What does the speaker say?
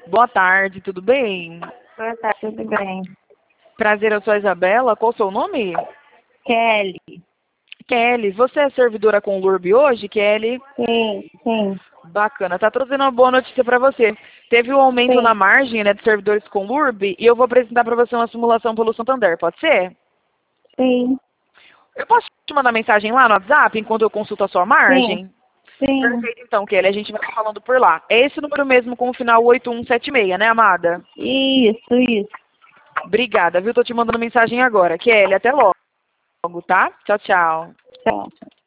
Boa tarde, tudo bem? Boa tarde, tudo bem? Prazer, eu sou a Isabela. Qual o seu nome? Kelly. Kelly. Você é servidora com o LURB hoje, Kelly? Sim. Bacana. Tá trazendo uma boa notícia para você. Teve um aumento Sim. na margem, né, de servidores com LURB e eu vou apresentar para você uma simulação pelo Santander. Pode ser? Sim. Eu posso te mandar mensagem lá no WhatsApp enquanto eu consulto a sua margem? Sim. Perfeito, então, Kelly. A gente vai falando por lá. É esse número mesmo com o final 8176, né, amada? Isso. Obrigada, viu? Tô te mandando mensagem agora. Kelly, até logo, tá? Tchau, tchau. Tchau.